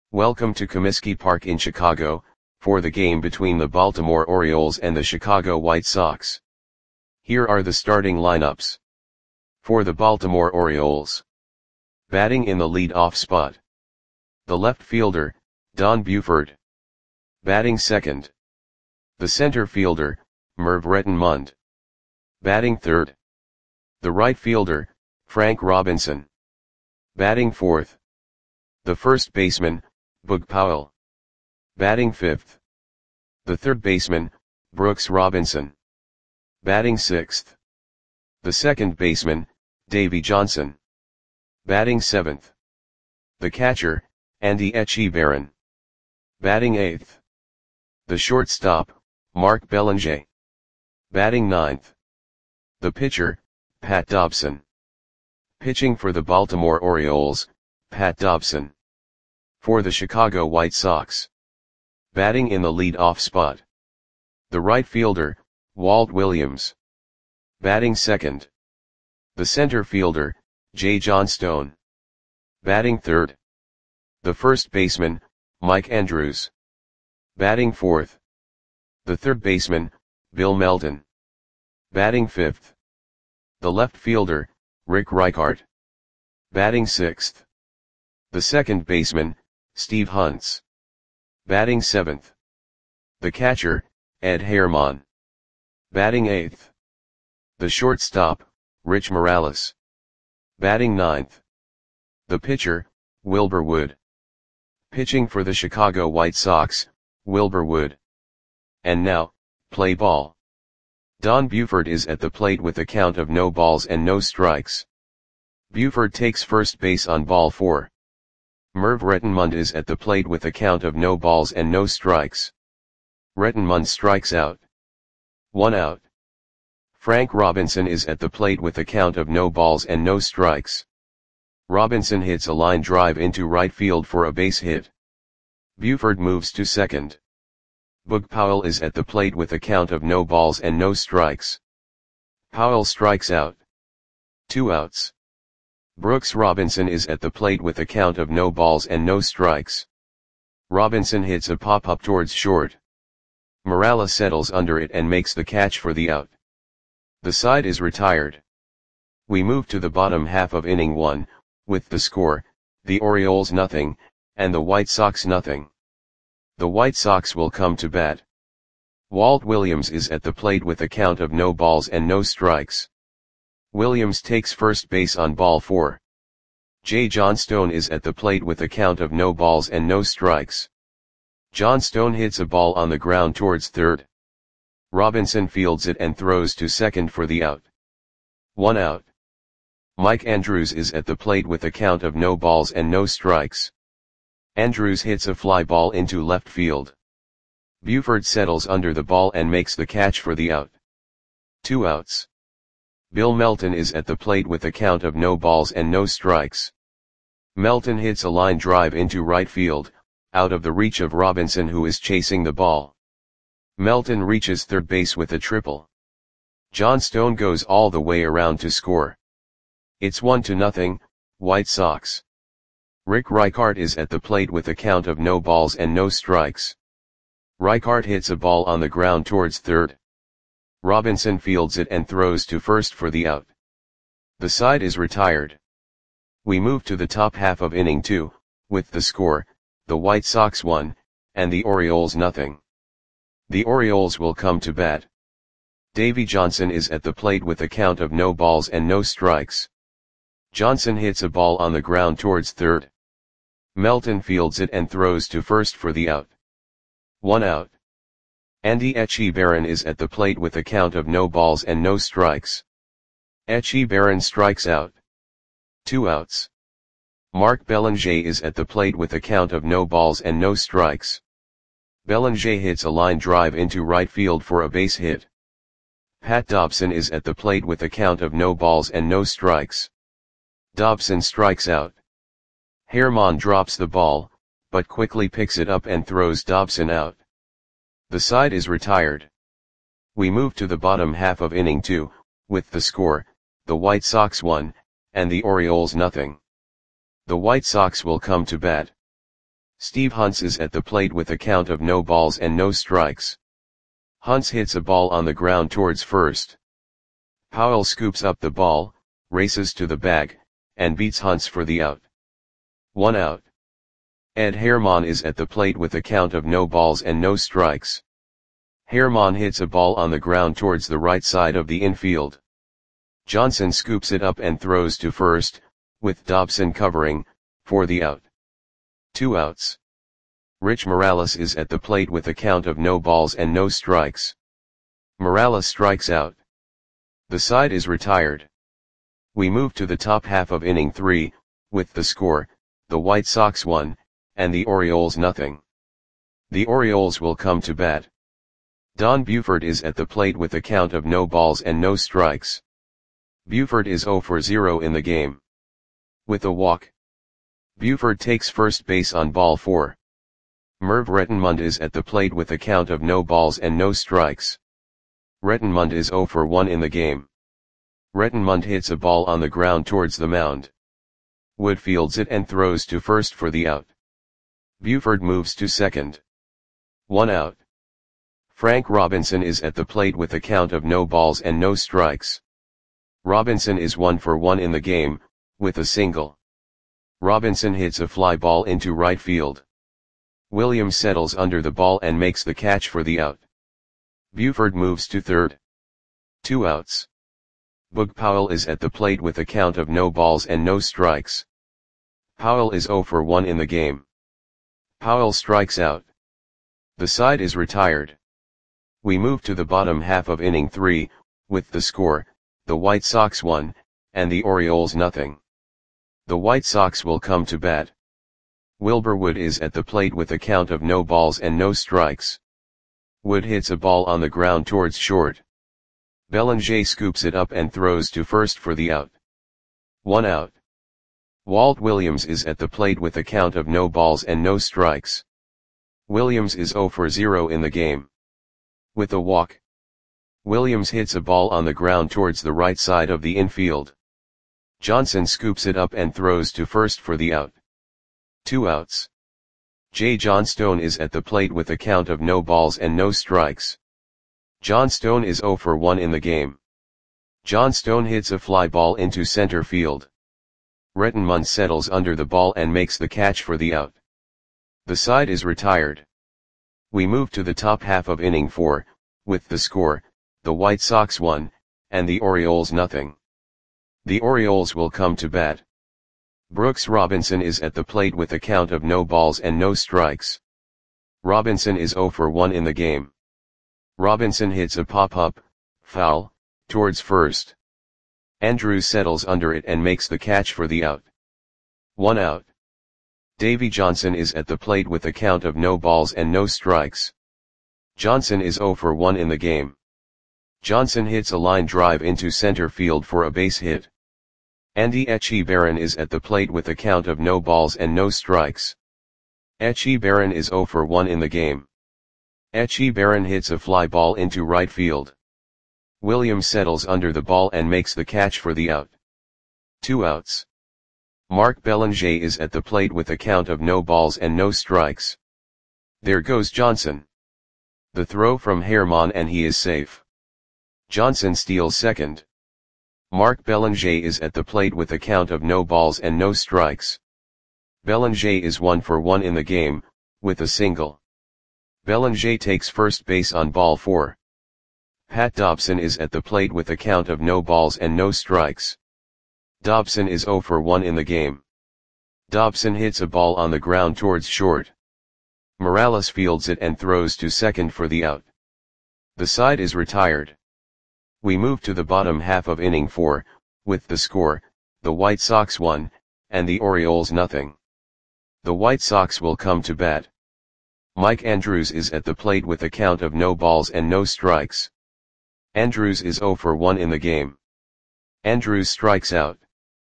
Welcome to Comiskey Park in Chicago, for the game between the Baltimore Orioles and the Chicago White Sox. Here are the starting lineups. For the Baltimore Orioles. Batting in the lead-off spot. The left fielder, Don Buford. Batting second. The center fielder, Merv Rettenmund. Batting third. The right fielder, Frank Robinson. Batting fourth. The first baseman, Boog Powell. Batting fifth. The third baseman, Brooks Robinson. Batting sixth. The second baseman, Davey Johnson. Batting seventh. The catcher, Andy Etchebarren. Batting eighth. The shortstop, Mark Belanger. Batting ninth. The pitcher, Pat Dobson. Pitching for the Baltimore Orioles, Pat Dobson. For the Chicago White Sox. Batting in the lead-off spot. The right fielder, Walt Williams. Batting second. The center fielder, Jay Johnstone. Batting third. The first baseman, Mike Andrews. Batting fourth. The third baseman, Bill Melton. Batting fifth. The left fielder, Rick Reichart. Batting sixth. The second baseman, Steve Huntz. Batting seventh. The catcher, Ed Herman. Batting eighth. The shortstop, Rich Morales. Batting ninth. The pitcher, Wilbur Wood. Pitching for the Chicago White Sox, Wilbur Wood. And now, play ball. Don Buford is at the plate with a count of no balls and no strikes. Buford takes first base on ball 4. Merv Rettenmund is at the plate with a count of no balls and no strikes. Rettenmund strikes out. 1 out. Frank Robinson is at the plate with a count of no balls and no strikes. Robinson hits a line drive into right field for a base hit. Buford moves to second. Boog Powell is at the plate with a count of no balls and no strikes. Powell strikes out. 2 outs. Brooks Robinson is at the plate with a count of no balls and no strikes. Robinson hits a pop-up towards short. Morales settles under it and makes the catch for the out. The side is retired. We move to the bottom half of inning 1, with the score, the Orioles nothing, and the White Sox nothing. The White Sox will come to bat. Walt Williams is at the plate with a count of no balls and no strikes. Williams takes first base on ball 4. Jay Johnstone is at the plate with a count of no balls and no strikes. Johnstone hits a ball on the ground towards third. Robinson fields it and throws to second for the out. 1 out. Mike Andrews is at the plate with a count of no balls and no strikes. Andrews hits a fly ball into left field. Buford settles under the ball and makes the catch for the out. 2 outs. Bill Melton is at the plate with a count of no balls and no strikes. Melton hits a line drive into right field, out of the reach of Robinson who is chasing the ball. Melton reaches third base with a triple. Johnstone goes all the way around to score. It's 1-0, White Sox. Rick Reichart is at the plate with a count of no balls and no strikes. Reichart hits a ball on the ground towards third. Robinson fields it and throws to first for the out. The side is retired. We move to the top half of inning 2, with the score, the White Sox 1, and the Orioles nothing. The Orioles will come to bat. Davey Johnson is at the plate with a count of no balls and no strikes. Johnson hits a ball on the ground towards third. Melton fields it and throws to first for the out. 1 out. Andy Etchebarren is at the plate with a count of no balls and no strikes. Etchebarren strikes out. 2 outs. Mark Belanger is at the plate with a count of no balls and no strikes. Belanger hits a line drive into right field for a base hit. Pat Dobson is at the plate with a count of no balls and no strikes. Dobson strikes out. Herman drops the ball, but quickly picks it up and throws Dobson out. The side is retired. We move to the bottom half of inning 2, with the score, the White Sox 1, and the Orioles nothing. The White Sox will come to bat. Steve Hunts is at the plate with a count of no balls and no strikes. Hunts hits a ball on the ground towards first. Powell scoops up the ball, races to the bag, and beats Hunts for the out. 1 out. Ed Herman is at the plate with a count of no balls and no strikes. Herman hits a ball on the ground towards the right side of the infield. Johnson scoops it up and throws to first, with Dobson covering, for the out. 2 outs. Rich Morales is at the plate with a count of no balls and no strikes. Morales strikes out. The side is retired. We move to the top half of inning 3, with the score, the White Sox 1, and the Orioles nothing. The Orioles will come to bat. Don Buford is at the plate with a count of no balls and no strikes. Buford is 0 for 0 in the game. With a walk. Buford takes first base on ball 4. Merv Rettenmund is at the plate with a count of no balls and no strikes. Rettenmund is 0 for 1 in the game. Rettenmund hits a ball on the ground towards the mound. Wood fields it and throws to first for the out. Buford moves to second. 1 out. Frank Robinson is at the plate with a count of no balls and no strikes. Robinson is 1 for 1 in the game, with a single. Robinson hits a fly ball into right field. Williams settles under the ball and makes the catch for the out. Buford moves to third. 2 outs. Boog Powell is at the plate with a count of no balls and no strikes. Powell is 0 for 1 in the game. Powell strikes out. The side is retired. We move to the bottom half of inning 3, with the score, the White Sox 1, and the Orioles nothing. The White Sox will come to bat. Wilbur Wood is at the plate with a count of no balls and no strikes. Wood hits a ball on the ground towards short. Bellinger scoops it up and throws to first for the out. 1 out. Walt Williams is at the plate with a count of no balls and no strikes. Williams is 0 for 0 in the game. With a walk. Williams hits a ball on the ground towards the right side of the infield. Johnson scoops it up and throws to first for the out. 2 outs. J. Johnstone is at the plate with a count of no balls and no strikes. Johnstone is 0 for 1 in the game. Johnstone hits a fly ball into center field. Rettenmund settles under the ball and makes the catch for the out. The side is retired. We move to the top half of inning 4, with the score, the White Sox 1, and the Orioles nothing. The Orioles will come to bat. Brooks Robinson is at the plate with a count of no balls and no strikes. Robinson is 0 for 1 in the game. Robinson hits a pop-up, foul, towards first. Andrews settles under it and makes the catch for the out. 1 out. Davy Johnson is at the plate with a count of no balls and no strikes. Johnson is 0 for 1 in the game. Johnson hits a line drive into center field for a base hit. Andy Echebarren is at the plate with a count of no balls and no strikes. Echebarren is 0 for 1 in the game. Echebarren hits a fly ball into right field. Williams settles under the ball and makes the catch for the out. 2 outs. Mark Bellinger is at the plate with a count of no balls and no strikes. There goes Johnson. The throw from Herman and he is safe. Johnson steals second. Mark Bellinger is at the plate with a count of no balls and no strikes. Bellinger is 1 for 1 in the game, with a single. Bellinger takes first base on ball 4. Pat Dobson is at the plate with a count of no balls and no strikes. Dobson is 0 for 1 in the game. Dobson hits a ball on the ground towards short. Morales fields it and throws to second for the out. The side is retired. We move to the bottom half of inning 4, with the score, the White Sox 1, and the Orioles nothing. The White Sox will come to bat. Mike Andrews is at the plate with a count of no balls and no strikes. Andrews is 0 for 1 in the game. Andrews strikes out.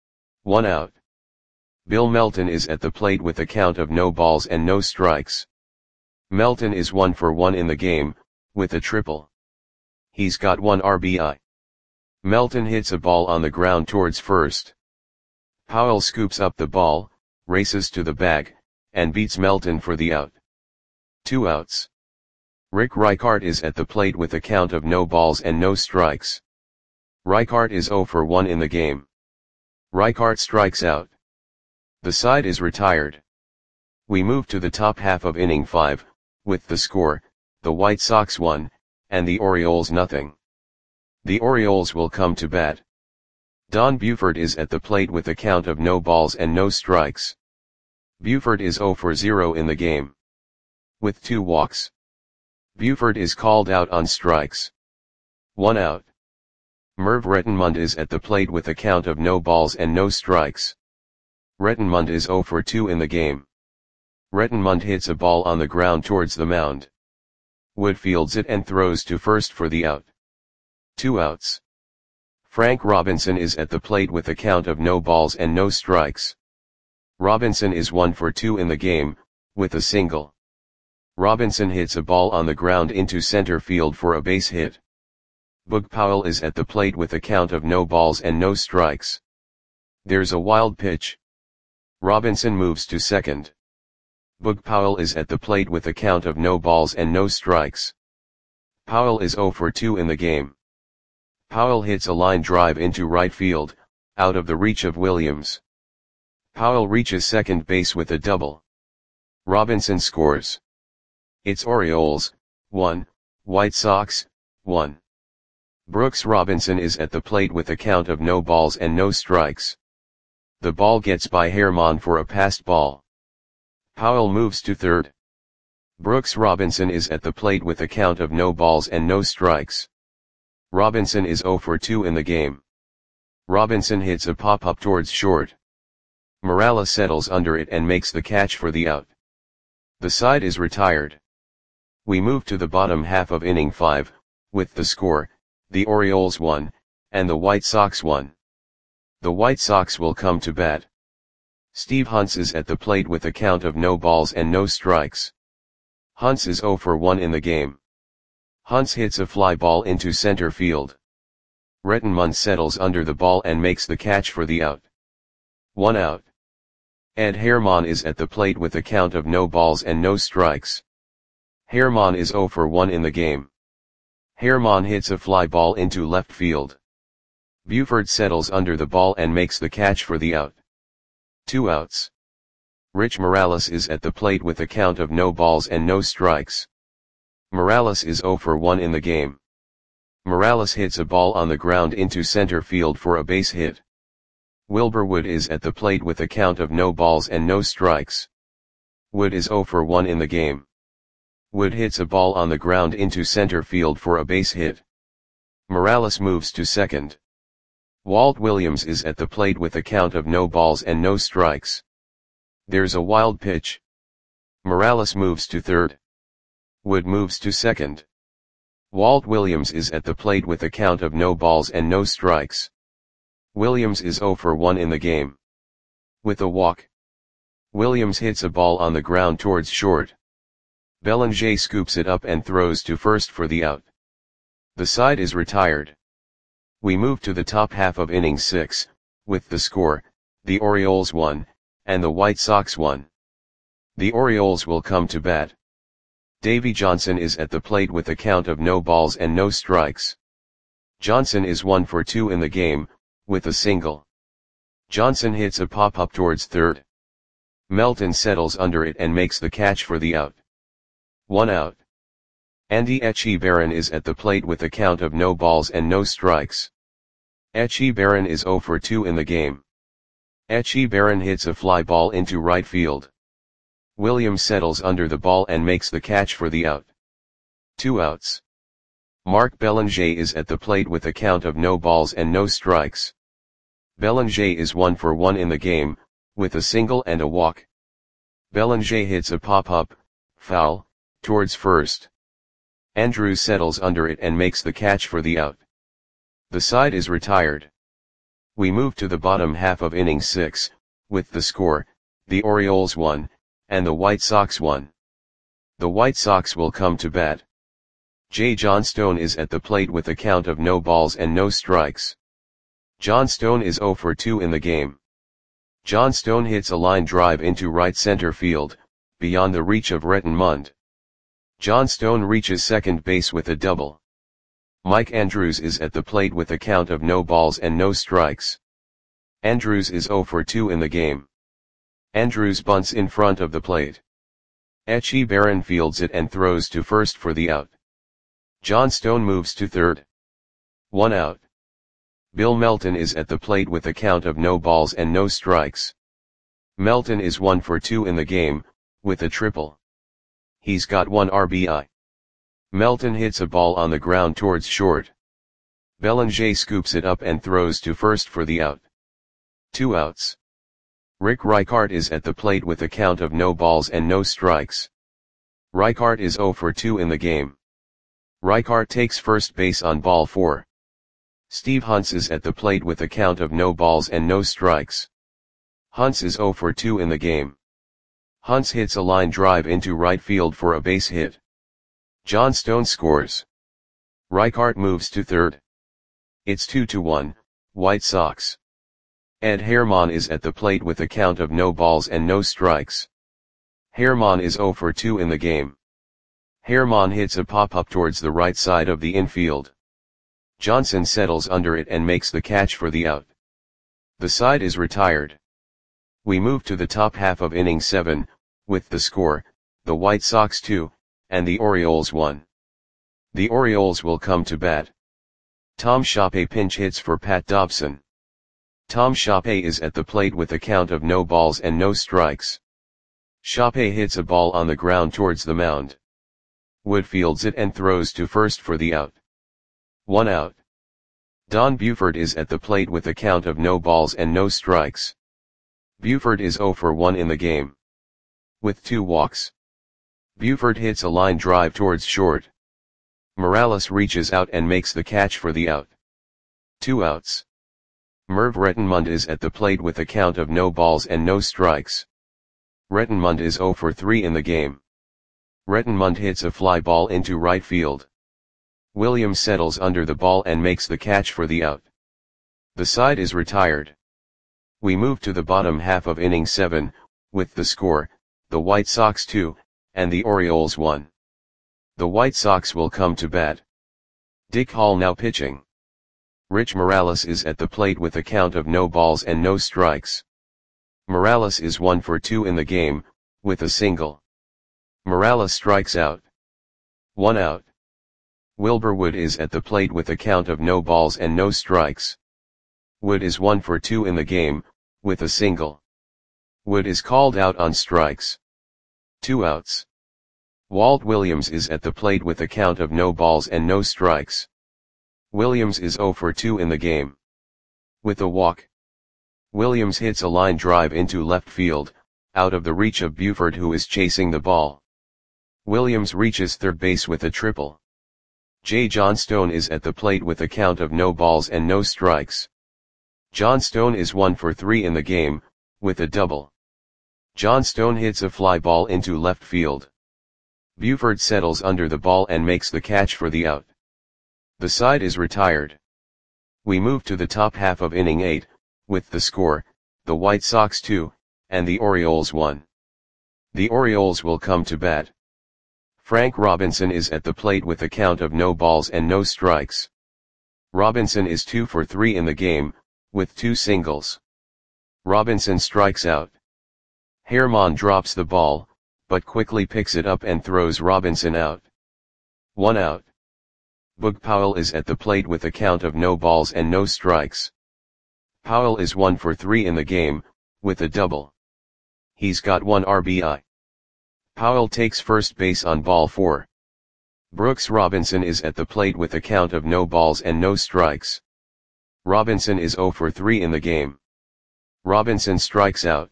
1 out. Bill Melton is at the plate with a count of no balls and no strikes. Melton is 1 for 1 in the game, with a triple. He's got 1 RBI. Melton hits a ball on the ground towards first. Powell scoops up the ball, races to the bag, and beats Melton for the out. 2 outs. Rick Reichart is at the plate with a count of no balls and no strikes. Reichart is 0 for 1 in the game. Reichart strikes out. The side is retired. We move to the top half of inning 5, with the score, the White Sox 1, and the Orioles nothing. The Orioles will come to bat. Don Buford is at the plate with a count of no balls and no strikes. Buford is 0 for 0 in the game. With 2 walks. Buford is called out on strikes. 1 out. Merv Rettenmund is at the plate with a count of no balls and no strikes. Rettenmund is 0 for 2 in the game. Rettenmund hits a ball on the ground towards the mound. Wood fields it and throws to first for the out. 2 outs. Frank Robinson is at the plate with a count of no balls and no strikes. Robinson is 1 for 2 in the game, with a single. Robinson hits a ball on the ground into center field for a base hit. Boog Powell is at the plate with a count of no balls and no strikes. There's a wild pitch. Robinson moves to second. Boog Powell is at the plate with a count of no balls and no strikes. Powell is 0 for 2 in the game. Powell hits a line drive into right field, out of the reach of Williams. Powell reaches second base with a double. Robinson scores. It's Orioles, 1, White Sox, 1. Brooks Robinson is at the plate with a count of no balls and no strikes. The ball gets by Herman for a passed ball. Powell moves to third. Brooks Robinson is at the plate with a count of no balls and no strikes. Robinson is 0 for 2 in the game. Robinson hits a pop-up towards short. Morales settles under it and makes the catch for the out. The side is retired. We move to the bottom half of inning 5, with the score, the Orioles 1, and the White Sox 1. The White Sox will come to bat. Steve Hunts is at the plate with a count of no balls and no strikes. Hunts is 0 for 1 in the game. Hunts hits a fly ball into center field. Rettenmund settles under the ball and makes the catch for the out. 1 out. Ed Herman is at the plate with a count of no balls and no strikes. Herman is 0 for 1 in the game. Herman hits a fly ball into left field. Buford settles under the ball and makes the catch for the out. 2 outs. Rich Morales is at the plate with a count of no balls and no strikes. Morales is 0 for 1 in the game. Morales hits a ball on the ground into center field for a base hit. Wilbur Wood is at the plate with a count of no balls and no strikes. Wood is 0 for 1 in the game. Wood hits a ball on the ground into center field for a base hit. Morales moves to second. Walt Williams is at the plate with a count of no balls and no strikes. There's a wild pitch. Morales moves to third. Wood moves to second. Walt Williams is at the plate with a count of no balls and no strikes. Williams is 0 for 1 in the game. With a walk. Williams hits a ball on the ground towards short. Bellinger scoops it up and throws to first for the out. The side is retired. We move to the top half of inning 6, with the score, the Orioles 1, and the White Sox 1. The Orioles will come to bat. Davey Johnson is at the plate with a count of no balls and no strikes. Johnson is 1 for 2 in the game, with a single. Johnson hits a pop-up towards third. Melton settles under it and makes the catch for the out. 1 out. Andy Etchebarren is at the plate with a count of no balls and no strikes. Etchebarren is 0 for 2 in the game. Etchebarren hits a fly ball into right field. Williams settles under the ball and makes the catch for the out. 2 outs. Mark Bellinger is at the plate with a count of no balls and no strikes. Bellinger is 1 for 1 in the game, with a single and a walk. Bellinger hits a pop-up, foul, towards first. Andrews settles under it and makes the catch for the out. The side is retired. We move to the bottom half of inning 6, with the score, the Orioles 1, and the White Sox 1. The White Sox will come to bat. J. Johnstone is at the plate with a count of no balls and no strikes. Johnstone is 0 for 2 in the game. Johnstone hits a line drive into right center field, beyond the reach of Retton Mund. John Stone reaches second base with a double. Mike Andrews is at the plate with a count of no balls and no strikes. Andrews is 0 for 2 in the game. Andrews bunts in front of the plate. Etchie Barron fields it and throws to first for the out. John Stone moves to third. 1 out. Bill Melton is at the plate with a count of no balls and no strikes. Melton is 1 for 2 in the game, with a triple. He's got 1 RBI. Melton hits a ball on the ground towards short. Belanger scoops it up and throws to first for the out. 2 outs. Rick Reichart is at the plate with a count of no balls and no strikes. Reichart is 0 for 2 in the game. Reichart takes first base on ball 4. Steve Hunts is at the plate with a count of no balls and no strikes. Hunts is 0 for 2 in the game. Hunts hits a line drive into right field for a base hit. John Stone scores. Reichart moves to third. It's 2-1, White Sox. Ed Herman is at the plate with a count of no balls and no strikes. Herman is 0 for 2 in the game. Herman hits a pop-up towards the right side of the infield. Johnson settles under it and makes the catch for the out. The side is retired. We move to the top half of inning 7, with the score, the White Sox 2, and the Orioles 1. The Orioles will come to bat. Tom Shoppe pinch hits for Pat Dobson. Tom Shoppe is at the plate with a count of no balls and no strikes. Shoppe hits a ball on the ground towards the mound. Wood fields it and throws to first for the out. 1 out. Don Buford is at the plate with a count of no balls and no strikes. Buford is 0 for 1 in the game. With 2 walks. Buford hits a line drive towards short. Morales reaches out and makes the catch for the out. 2 outs. Merv Rettenmund is at the plate with a count of no balls and no strikes. Rettenmund is 0 for 3 in the game. Rettenmund hits a fly ball into right field. Williams settles under the ball and makes the catch for the out. The side is retired. We move to the bottom half of inning 7, with the score, the White Sox 2, and the Orioles 1. The White Sox will come to bat. Dick Hall now pitching. Rich Morales is at the plate with a count of no balls and no strikes. Morales is 1 for 2 in the game, with a single. Morales strikes out. 1 out. Wilbur Wood is at the plate with a count of no balls and no strikes. Wood is 1 for 2 in the game, with a single. Wood is called out on strikes. 2 outs. Walt Williams is at the plate with a count of no balls and no strikes. Williams is 0 for 2 in the game. With a walk. Williams hits a line drive into left field, out of the reach of Buford who is chasing the ball. Williams reaches third base with a triple. J. John Stone is at the plate with a count of no balls and no strikes. John Stone is 1 for 3 in the game, with a double. John Stone hits a fly ball into left field. Buford settles under the ball and makes the catch for the out. The side is retired. We move to the top half of inning 8, with the score, the White Sox 2, and the Orioles 1. The Orioles will come to bat. Frank Robinson is at the plate with a count of no balls and no strikes. Robinson is 2 for 3 in the game, with 2 singles. Robinson strikes out. Herman drops the ball, but quickly picks it up and throws Robinson out. 1 out. Boog Powell is at the plate with a count of no balls and no strikes. Powell is 1 for 3 in the game, with a double. He's got 1 RBI. Powell takes first base on ball 4. Brooks Robinson is at the plate with a count of no balls and no strikes. Robinson is 0 for 3 in the game. Robinson strikes out.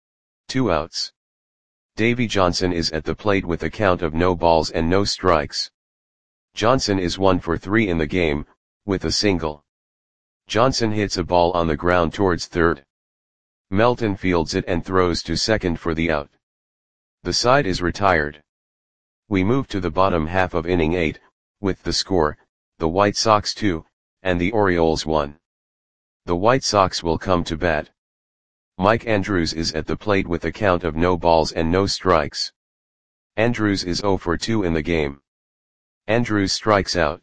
2 outs. Davy Johnson is at the plate with a count of no balls and no strikes. Johnson is 1 for 3 in the game, with a single. Johnson hits a ball on the ground towards third. Melton fields it and throws to second for the out. The side is retired. We move to the bottom half of inning 8, with the score, the White Sox 2, and the Orioles 1. The White Sox will come to bat. Mike Andrews is at the plate with a count of no balls and no strikes. Andrews is 0 for 2 in the game. Andrews strikes out.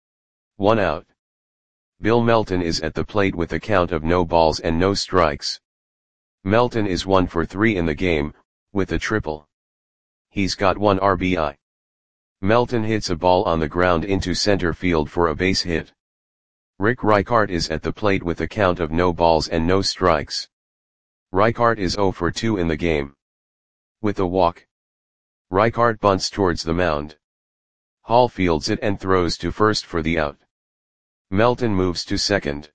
1 out. Bill Melton is at the plate with a count of no balls and no strikes. Melton is 1 for 3 in the game, with a triple. He's got 1 RBI. Melton hits a ball on the ground into center field for a base hit. Rick Reichart is at the plate with a count of no balls and no strikes. Reichart is 0 for 2 in the game. With a walk. Reichart bunts towards the mound. Hall fields it and throws to first for the out. Melton moves to second.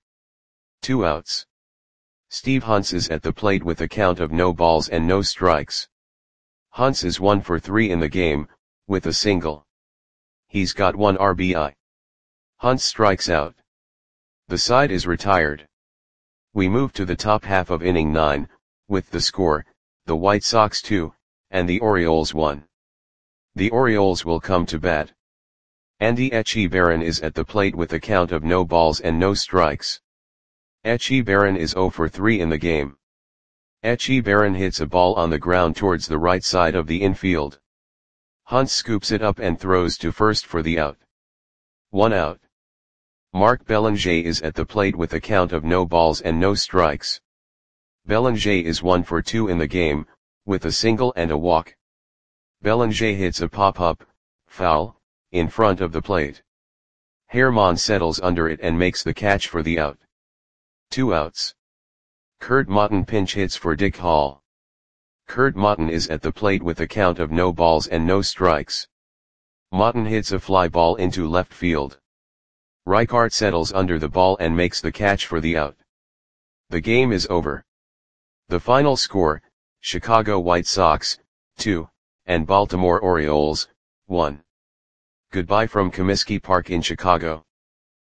2 outs. Steve Hunts is at the plate with a count of no balls and no strikes. Hunts is 1 for 3 in the game, with a single. He's got 1 RBI. Hunts strikes out. The side is retired. We move to the top half of inning 9, with the score, the White Sox 2, and the Orioles 1. The Orioles will come to bat. Andy Etchebarren is at the plate with a count of no balls and no strikes. Etchebarren is 0 for 3 in the game. Etchebarren hits a ball on the ground towards the right side of the infield. Hunts scoops it up and throws to first for the out. 1 out. Mark Belanger is at the plate with a count of no balls and no strikes. Belanger is 1 for 2 in the game, with a single and a walk. Belanger hits a pop-up, foul, in front of the plate. Herman settles under it and makes the catch for the out. 2 outs. Kurt Motton pinch hits for Dick Hall. Kurt Motton is at the plate with a count of no balls and no strikes. Motton hits a fly ball into left field. Reichart settles under the ball and makes the catch for the out. The game is over. The final score, Chicago White Sox, 2, and Baltimore Orioles, 1. Goodbye from Comiskey Park in Chicago.